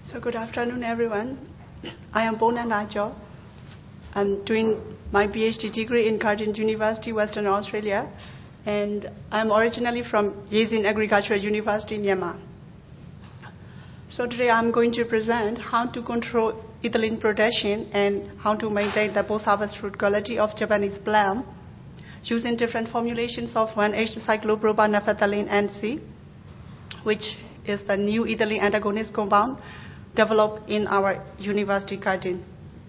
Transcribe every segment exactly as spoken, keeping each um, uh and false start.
So good afternoon, everyone. I am Bona Najo. I'm doing my PhD degree in Curtin University, Western Australia, and I'm originally from Yezin Agricultural University, Myanmar. So today I'm going to present how to control ethylene production and how to maintain the post-harvest fruit quality of Japanese plum using different formulations of one H cyclopropylnaphthalene N C, which is the new ethylene antagonist compound developed in our university Curtin.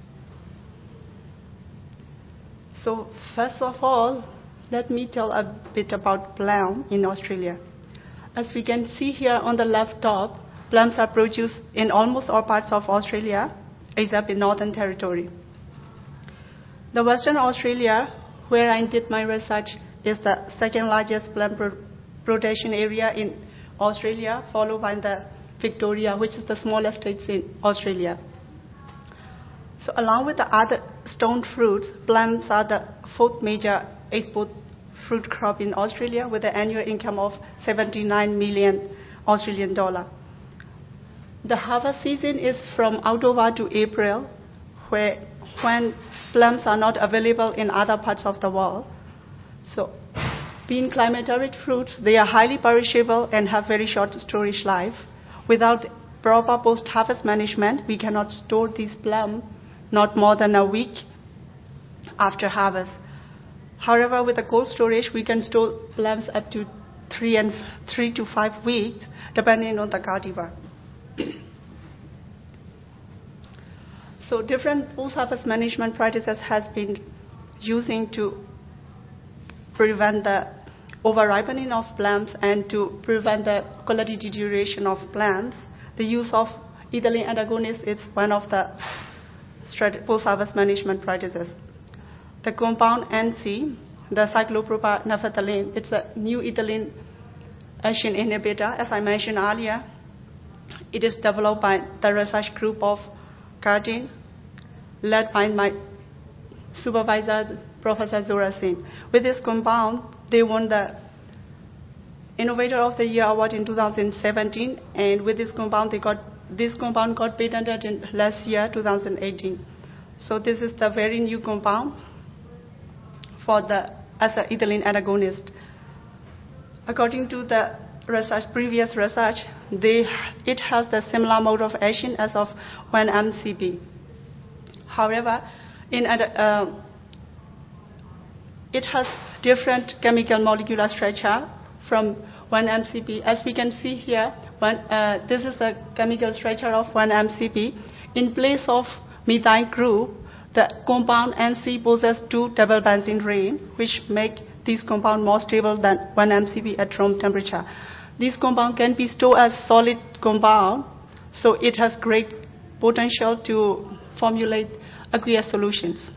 So first of all, let me tell a bit about plum in Australia. As we can see here on the left top, plums are produced in almost all parts of Australia, except in Northern Territory. The Western Australia, where I did my research, is the second largest plum pro- production area in Australia, followed by the Victoria, which is the smallest state in Australia. So along with the other stone fruits, plums are the fourth major export fruit crop in Australia with an annual income of seventy-nine million Australian dollar. The harvest season is from October to April, where when plums are not available in other parts of the world. So being climate-arid fruits, they are highly perishable and have very short storage life. Without proper post-harvest management, we cannot store these plums not more than a week after harvest. However, with the cold storage, we can store plums up to three and three to five weeks, depending on the cultivar. So different post-harvest management practices has been using to prevent the over-ripening of plums and to prevent the quality deterioration of plums. The use of ethylene antagonist is one of the post-harvest management practices. The compound N C, the cyclopropylnaphthalene, it's a new ethylene action inhibitor, as I mentioned earlier. It is developed by the research group of Curtin, led by my supervisor, Professor Zora Singh. With this compound, they won the Innovator of the Year award in two thousand seventeen, and with this compound, they got this compound got patented in last year, two thousand eighteen. So this is the very new compound for the as an ethylene antagonist. According to the research, previous research, they, it has the similar mode of action as of one M C B. However, in uh, it has different chemical molecular structure from one M C B. As we can see here, one, uh, this is the chemical structure of one M C B. In place of methyl group, the compound N C possesses two double benzene ring, which make this compound more stable than one M C B at room temperature. This compound can be stored as solid compound, so it has great potential to formulate aqueous solutions.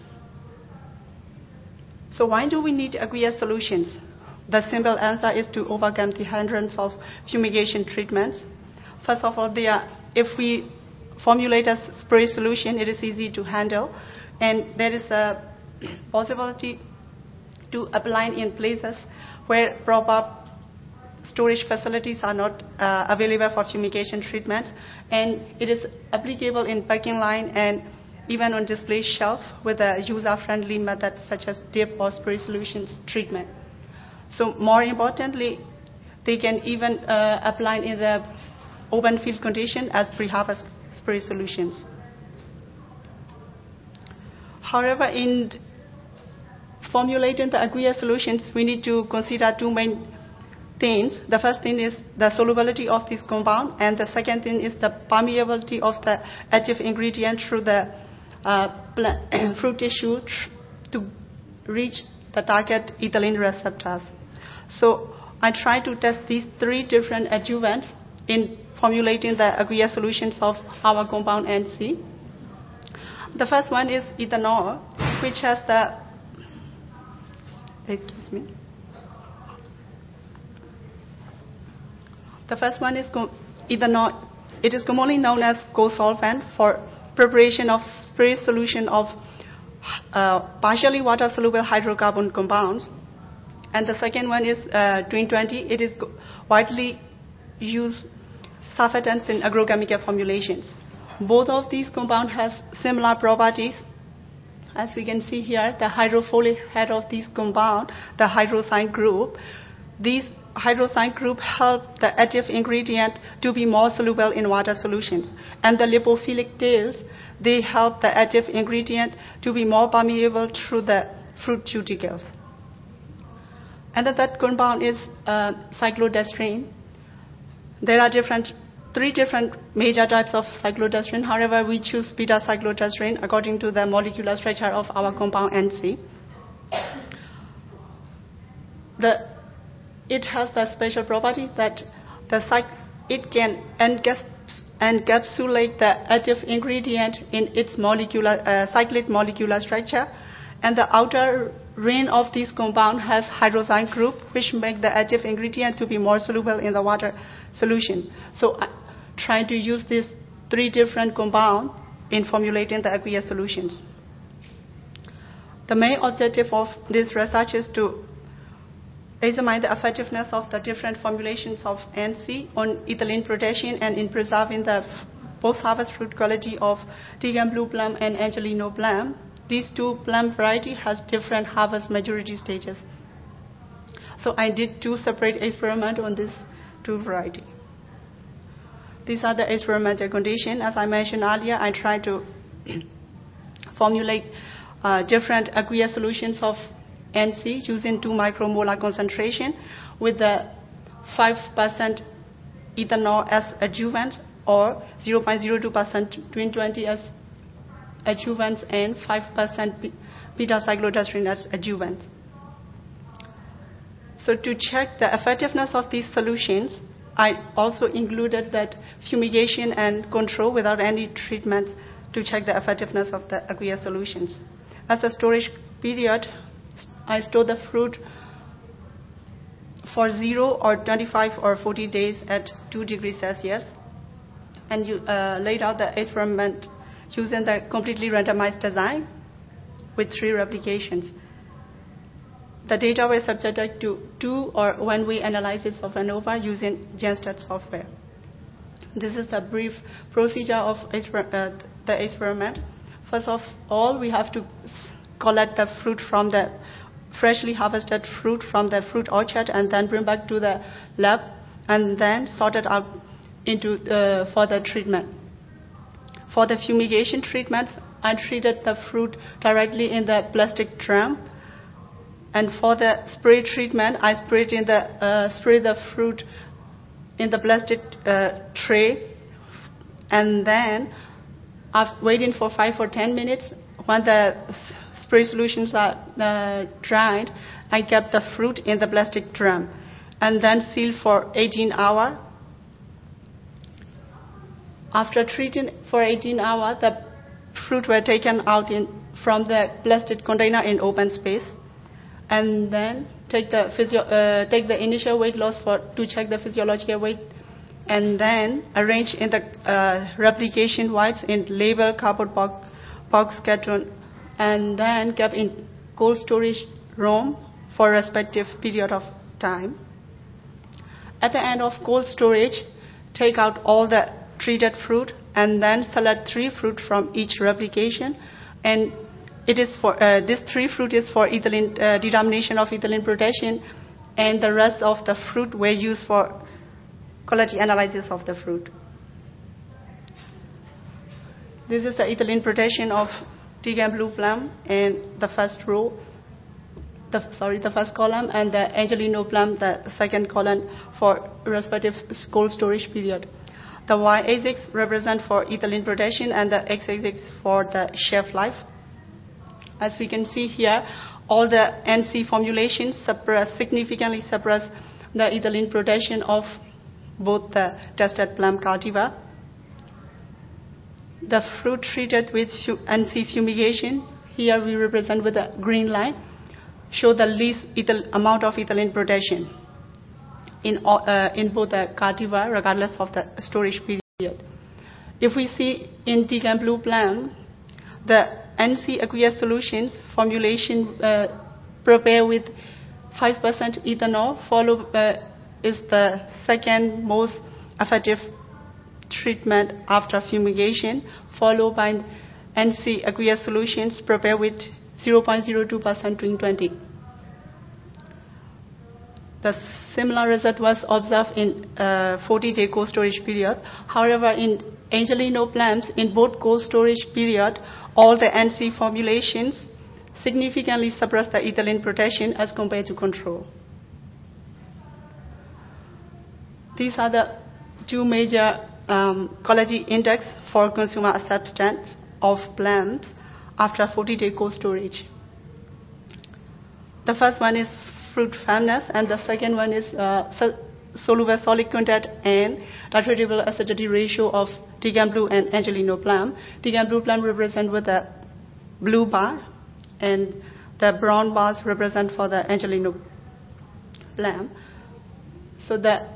So why do we need aqueous solutions? The simple answer is to overcome the hindrance of fumigation treatments. First of all, they are, if we formulate a spray solution, it is easy to handle, and there is a possibility to apply in places where proper storage facilities are not uh, available for fumigation treatment, and it is applicable in packing line and even on display shelf with a user-friendly method such as dip or spray solutions treatment. So more importantly, they can even uh, apply in the open field condition as pre-harvest spray solutions. However, in formulating the aqueous solutions, we need to consider two main things. The first thing is the solubility of this compound, and the second thing is the permeability of the active ingredient through the uh, plant, fruit tissue tr- to reach the target ethylene receptors. So I try to test these three different adjuvants in formulating the aqueous solutions of our compound N C. The first one is ethanol, which has the, excuse me. The first one is com- ethanol. It is commonly known as co-solvent for preparation of spray solution of uh, partially water-soluble hydrocarbon compounds. And the second one is uh, twenty twenty. It is widely used surfactants in agrochemical formulations. Both of these compounds has similar properties. As we can see here, the hydrophilic head of this compound, the hydroxide group, these hydroxide group help the active ingredient to be more soluble in water solutions. And the lipophilic tails, they help the active ingredient to be more permeable through the fruit cuticles. And the third compound is uh, cyclodestrine. There are different, three different major types of cyclodestrine. However, we choose beta-cyclodestrine according to the molecular structure of our compound N C. The, it has the special property that the it can encapsulate the active ingredient in its molecular, uh, cyclic molecular structure, and the outer ring of this compound has hydroxide group, which make the active ingredient to be more soluble in the water solution. So I try to use these three different compounds in formulating the aqueous solutions. The main objective of this research is to examine the effectiveness of the different formulations of N C on ethylene protection and in preserving the post-harvest fruit quality of Deacon Blue Plum and Angelino Plum. These two plum varieties has different harvest maturity stages. So I did two separate experiments on these two varieties. These are the experimental conditions. As I mentioned earlier, I tried to formulate uh, different aqueous solutions of N C using two micromolar concentration with the five percent ethanol as adjuvant or zero point zero two percent twin twenty as adjuvants and five percent beta-cyclodestrine as adjuvant. So to check the effectiveness of these solutions, I also included that fumigation and control without any treatments to check the effectiveness of the aqueous solutions. As a storage period, I store the fruit for zero or twenty-five or forty days at two degrees Celsius, and you uh, laid out the experiment using the completely randomized design with three replications. The data were subjected to two or one-way analysis of ANOVA using GenStat software. This is a brief procedure of exper uh, the experiment. First of all, we have to collect the fruit from the freshly harvested fruit from the fruit orchard and then bring back to the lab and then sort it out into uh, for the treatment. For the fumigation treatments, I treated the fruit directly in the plastic drum. And for the spray treatment, I sprayed in the uh, spray the fruit in the plastic uh, tray, and then after waiting for five or ten minutes, when the spray solutions are uh, dried, I kept the fruit in the plastic drum, and then sealed for eighteen hours. After treating for eighteen hours, the fruit were taken out in, from the plastic container in open space, and then take the physio, uh, take the initial weight loss for to check the physiological weight, and then arrange in the uh, replication whites in label cardboard box, box carton, and then kept in cold storage room for respective period of time. At the end of cold storage, take out all the treated fruit and then select three fruit from each replication, and it is for uh, this three fruit is for ethylene uh, determination of ethylene protection, and the rest of the fruit were used for quality analysis of the fruit. This is the ethylene protection of Deacon Blue Plum in the first row, the, sorry, the first column, and the Angelino Plum, the second column for respective cold storage period. The y-axis represent for ethylene protection and the x-axis for the shelf life. As we can see here, all the N C formulations suppress, significantly suppress the ethylene protection of both the tested plum cultivar. The fruit treated with N C fumigation, here we represent with a green line, show the least ethyl, amount of ethylene protection in, all, uh, in both the cultivar, regardless of the storage period. If we see in Deacon Blue Plum, the N C aqueous solutions formulation uh, prepared with five percent ethanol, followed uh, is the second most effective treatment after fumigation, followed by N C aqueous solutions prepared with zero point zero two percent twin twenty. The similar result was observed in uh, forty-day cold storage period. However, in Angelino plants, in both cold storage period, all the N C formulations significantly suppress the ethylene protection as compared to control. These are the two major um, quality index for consumer acceptance of plants after forty-day cold storage. The first one is fruit firmness, and the second one is uh, soluble solid content and titratable acidity ratio of Deacon Blue and Angelino plum. Deacon Blue plum represent with the blue bar, and the brown bars represent for the Angelino plum. So the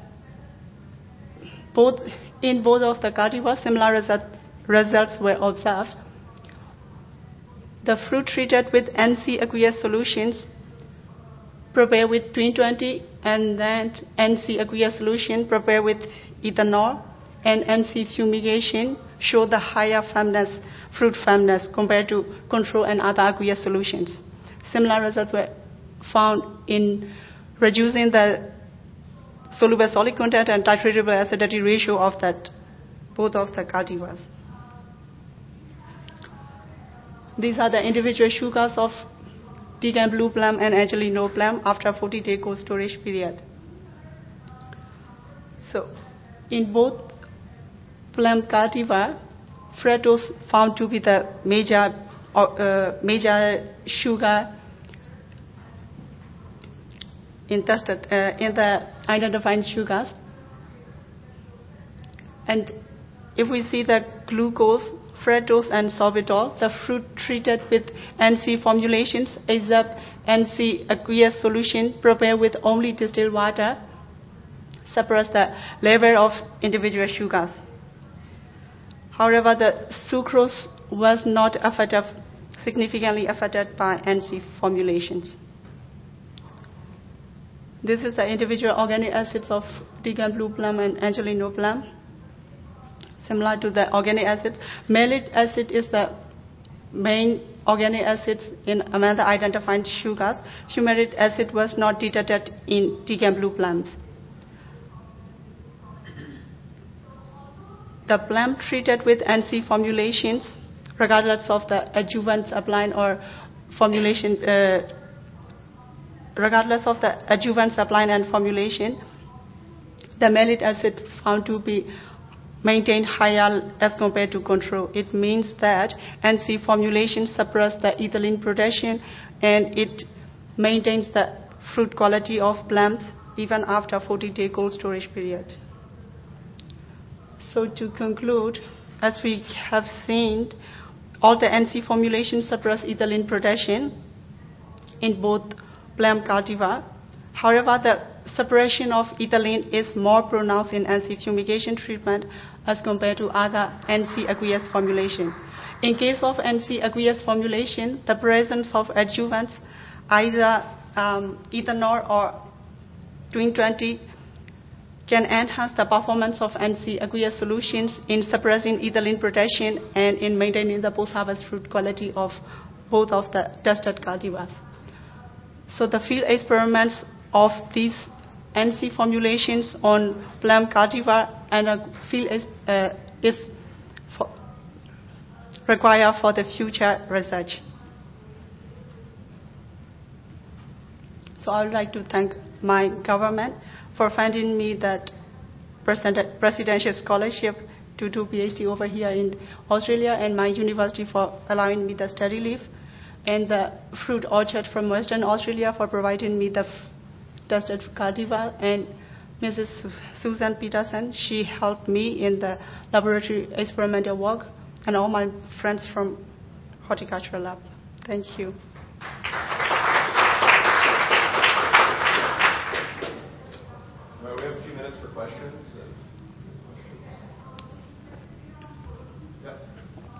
both in both of the cultivars, similar result, results were observed. The fruit treated with N C aqueous solutions prepared with twin twenty, and then N C aqueous solution prepared with ethanol, and N C fumigation show the higher firmness, fruit firmness compared to control and other aqueous solutions. Similar results were found in reducing the soluble solid content and titratable acidity ratio of that both of the cultivars. These are the individual sugars of Deacon Blue plum and Angelino plum after forty-day cold storage period. So, in both plum cultivar, fructose found to be the major uh, major sugar in tested uh, in the identified sugars. And if we see the glucose, fructose, and sorbitol, the fruit treated with N C formulations except N C aqueous solution prepared with only distilled water suppress the level of individual sugars. However, the sucrose was not affected, significantly affected by N C formulations. This is the individual organic acids of Deacon Blue plum and Angelino plum. Similar to the organic acids, malic acid is the main organic acids in among the identified sugars. Fumaric acid was not detected in Deacon Blue plums. The plum treated with N C formulations, regardless of the adjuvants applied or formulation, uh, regardless of the adjuvants applied and formulation, the malic acid found to be maintained higher as compared to control. It means that N C formulation suppress the ethylene protection and it maintains the fruit quality of plums even after forty-day cold storage period. So to conclude, as we have seen, all the N C formulations suppress ethylene protection in both plum cultivar. However, the suppression of ethylene is more pronounced in N C fumigation treatment as compared to other N C aqueous formulation. In case of N C aqueous formulation, the presence of adjuvants, either um, ethanol or twin twenty, can enhance the performance of N C aqueous solutions in suppressing ethylene protection and in maintaining the post-harvest fruit quality of both of the tested cultivars. So the field experiments of these N C formulations on plum cultivar and a field is, uh, is for required for the future research. So I would like to thank my government for finding me that presidential scholarship to do PhD over here in Australia, and my university for allowing me the study leave, and the fruit orchard from Western Australia for providing me the tested cultivar, and Missus Susan Peterson, she helped me in the laboratory experimental work, and all my friends from horticultural lab. Thank you. Well, we have a few minutes for questions. Yep.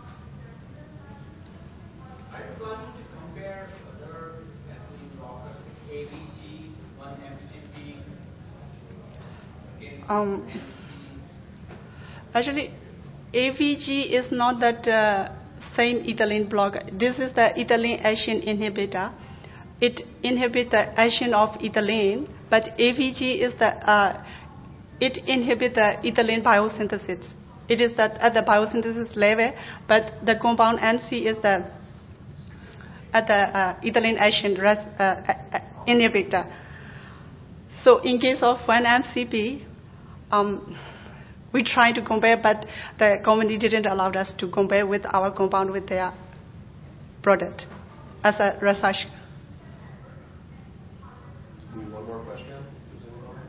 Are you planning to compare other ethylene rockers like A V G, one M C P, against Um, N C? Actually, A V G is not that uh, same ethylene blocker. This is the ethylene action inhibitor. It inhibits the action of ethylene, but A V G is the uh, it inhibits the ethylene biosynthesis. It is that at the biosynthesis level, but the compound N C is the at the uh, ethylene action res, uh, uh, inhibitor. So in case of one M C P, um, we try to compare, but the company didn't allow us to compare with our compound with their product as a research. One more question. Does anyone?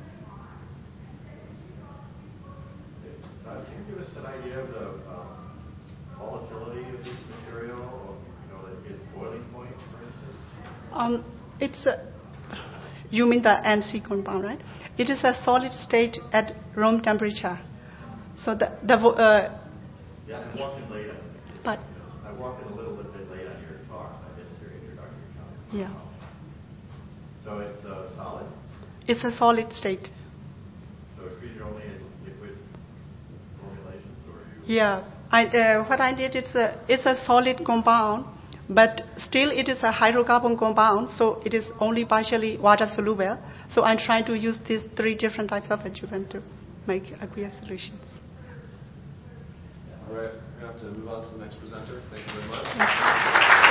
Uh, can you give us an idea of the um, volatility of this material, or, you know, like its boiling point, for instance? Um, it's a, you mean the N C compound, right? It is a solid state at room temperature. So the the uh, Yeah, I walked in late on but I walked in a little bit late on your talk. I missed your introductory talk. yeah, So it's uh, solid. it's a solid state. So it's treated only in liquid formulations, or you? Yeah, I, uh, what I did it's a it's a solid compound, but still it is a hydrocarbon compound, so it is only partially water soluble. So I'm trying to use these three different types of adjuvant to make aqueous solutions. All right, we have to move on to the next presenter. Thank you very much.